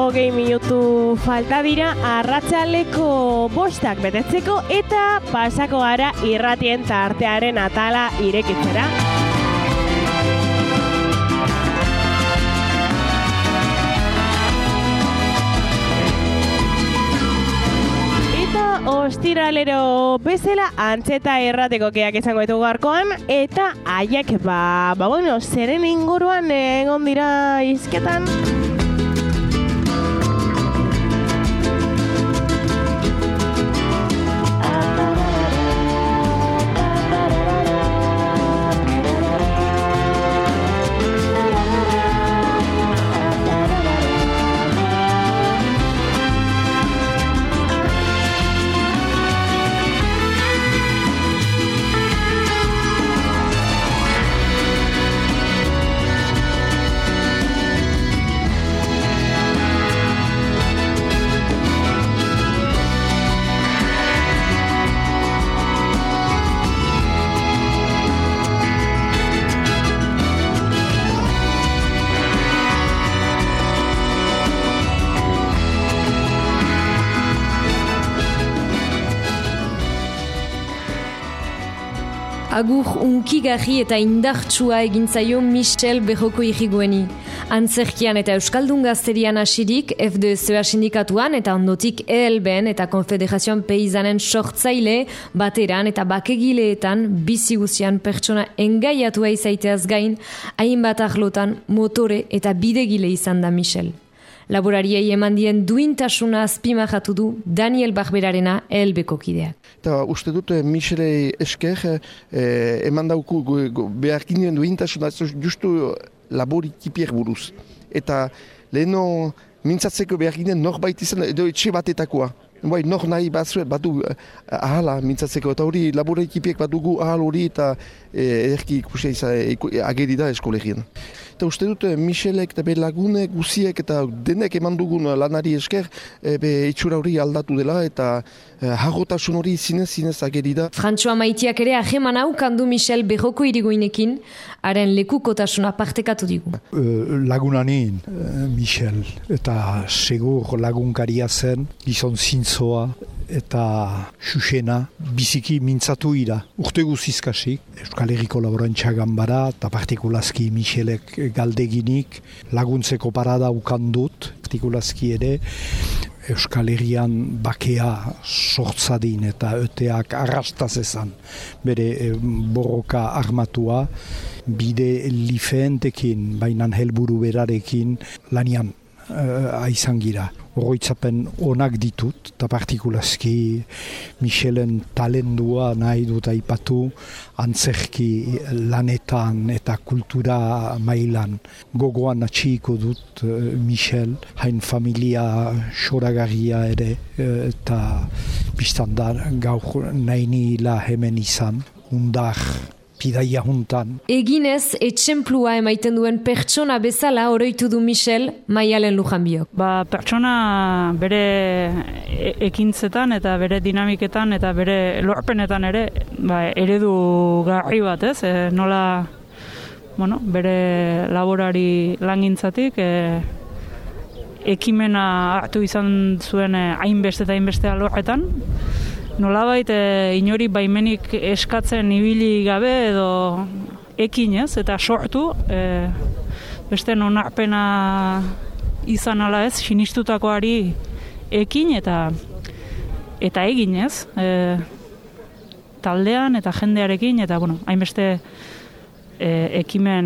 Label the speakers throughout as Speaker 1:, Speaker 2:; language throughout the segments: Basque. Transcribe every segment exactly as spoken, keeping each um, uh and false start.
Speaker 1: hogei minutu falta dira arratsaldeko bostak betetzeko eta pasako gara irratien tartearen atala irekitzera. Ostiralero bezala antzeta errateko keak izango ditugu gaurkoan eta haiek ba, ba bueno, zeren inguruan egon dira hizketan.
Speaker 2: Agur unkigarri eta indartsua egin zaio Michel Berroko irrigueni. Antzerkian eta Euskaldun gazterian hasirik F D Z A sindikatuan eta ondotik E L B eta Konfederazioan Peizanen sortzaile, bateran eta bakegileetan bizi guzian pertsona engaiatua izaiteaz gain, hainbat arlotan motore eta bidegile izan da Michel. Laborariei eman dien duintasuna azpimarratu du Daniel Barberarena E L B-ko kideak.
Speaker 3: Eta uste dut Michelei esker eh, eman dauku behar ginen duintasuna justu laborikipiek buruz. Eta leheno mintzatzeko behar ginen norbait izan edo etxe batetakoa. Bai, nor nahi batzuet badu ahala mintzatzeko, eta hori laborarikipiek badugu ahal hori eta ederki ikusia ageri da eskolegian. Eta uste dut Michelek eta be lagunek, guziek eta denek eman dugun lanari esker be itxura hori aldatu dela eta harrotasun hori zinez zinez ageri da.
Speaker 2: Frantxoa Maitiak ere aheman hau kandu Michel Berroko iriguinekin, haren lekukotasuna partekatu digu.
Speaker 4: Lagunanin Michel eta segur lagunkaria zen, gizon zintzoa eta xuxena biziki mintzatu ira. Urte guzizkasik, Euskal Herriko Laborantza Ganbara eta partikulazki Michelek galdeginik laguntzeko parada ukandut, partikulazki ere Euskal Herrian bakea sortzadin eta öteak arrastaz ezan. Bere e, borroka armatua, bide lifeentekin, bainan helburu berarekin lanian uh, aizan gira. Oroitzapen onak ditut, eta partikulazki Michelen talendua nahi dut aipatu antzerki lanetan eta kultura mailan. Gogoan atxiko dut uh, Michel, hain familia soragarria ere, uh, eta biztandar gaur nahi nila hemen izan, undar pidaia juntan.
Speaker 2: Eginez, etxemplua emaiten duen pertsona bezala oroitu du Michel Maialen Lujanbiok.
Speaker 5: Ba, pertsona bere ekintzetan eta bere dinamiketan eta bere lorpenetan ere ba, eredu garri bat, ez? E, nola bueno, bere laborari langintzatik e, ekimena hartu izan zuen hainbeste eta hainbeste alorretan. Nolabait e, inori baimenik eskatzen ibili gabe edo ekinez eta sortu e, beste onarpena izan ala ez, sinistutakoari ekin eta eta eginez e, taldean eta jendearekin eta bueno, hainbeste e, ekimen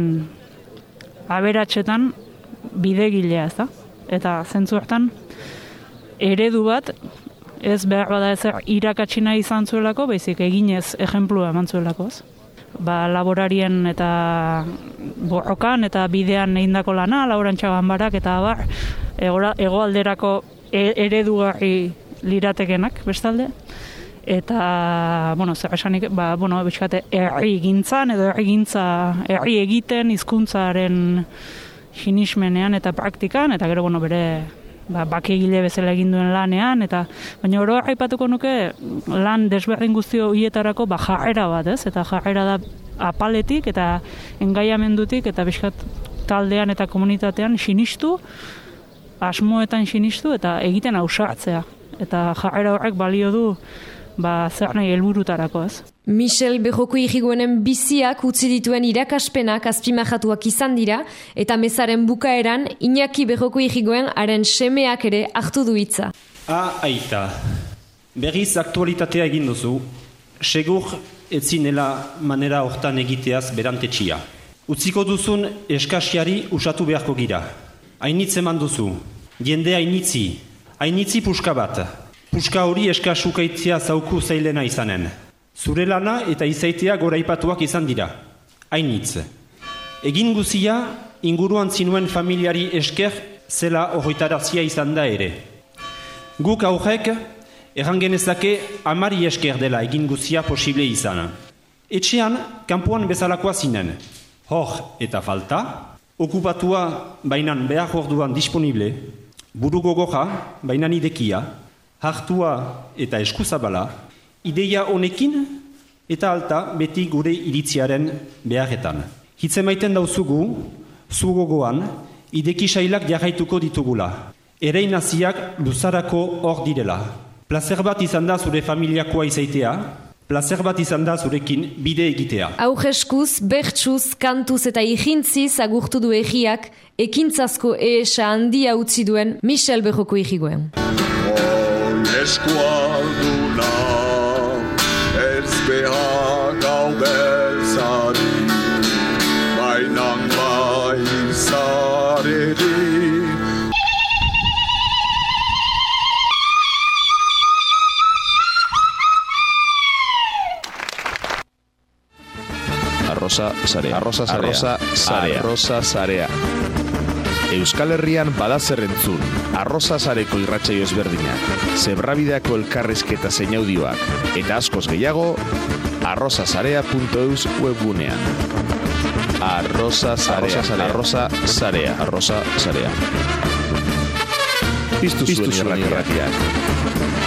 Speaker 5: aberatsetan bidegilea, ez da? Eta zentzu hartan eredu bat ez behar bada ezer irakatxina izan zuelako, baizik eginez ejemplua eman zuelako. Ba, laborarien eta borrokan eta bidean egindako lana, Laborantza Ganbarak eta abar, hegoalderako eredugarri liratekenak bestalde. Eta, bueno, zer esanik, ba, bueno, bizkate, herri gintzan edo herri gintza, herri egiten hizkuntzaren sinismenean eta praktikan, eta gero, bueno, bere ba, bakegile bezala egin duen lanean, eta baina oro aipatuko nuke lan desberdin guztio hietarako ba, jarrera bat, ez? Eta jarrera da apaletik eta engaiamendutik eta bizkat taldean eta komunitatean sinistu asmoetan sinistu eta egiten ausartzea. Eta jarrera horrek balio du ba, zer nahi helburutarako, ez?
Speaker 2: Michel Berroko Irigoenen biziak utzi dituen irakaspenak azpimajatuak izan dira, eta mezaren bukaeran Iñaki Berroko Irigoen haren semeak ere hartu du hitza.
Speaker 6: Ah, aita. Berriz aktualitatea egin duzu, segur etzinela manera hortan egiteaz berantetxia. Utziko duzun eskasiari usatu beharko gira. Hainitz eman duzu, jende hainitzi, hainitzi puska bat. Puska hori eskasukaitzia zauku zailena izanen. Zure lana eta izaitea goraipatuak izan dira. Hainitz. Egin guzia, inguruan zinuen familiari esker zela horretarazia izan da ere. Guk aurrek, errangenezake amari esker dela egin guzia posible izan. Etxean, kanpoan bezalakoa zinen. Hor eta falta, okupatua bainan behar orduan disponible, buru gogoja bainan idekia, hartua eta eskuzabala, ideia honekin eta alta beti gure iritziaren beharretan. Hitze maiten dauzugu, zu gogoan, ideki sailak jarraituko ditugula. Erein naziak luzarako hor direla. Plazer bat izan da zure familiakoa izaitea, plazer bat izan da zurekin bide egitea.
Speaker 2: Aurreskuz, bertsuz, kantuz eta igintziz agurtu du egiak, ekintzazko ehesa handia utzi duen Michel Berroko Irigoen.
Speaker 7: Eskualduna, ez behar gau beltzari, bainan bai zareri.
Speaker 8: Arrosa Sarea. Arrosa Sarea. Arrosa Sarea. Arrosa Sarea. Euskal Herrian badazer entzun. Arrosa Sareko irratsaio ezberdinak. Zebrabideako elkarrizketa zein audioak. Eta askoz gehiago, arrosasarea punto eus webgunean. Arrosa Sarea. Arrosa Sarea. Arrosa Sarea. Piztu zuen irratiak.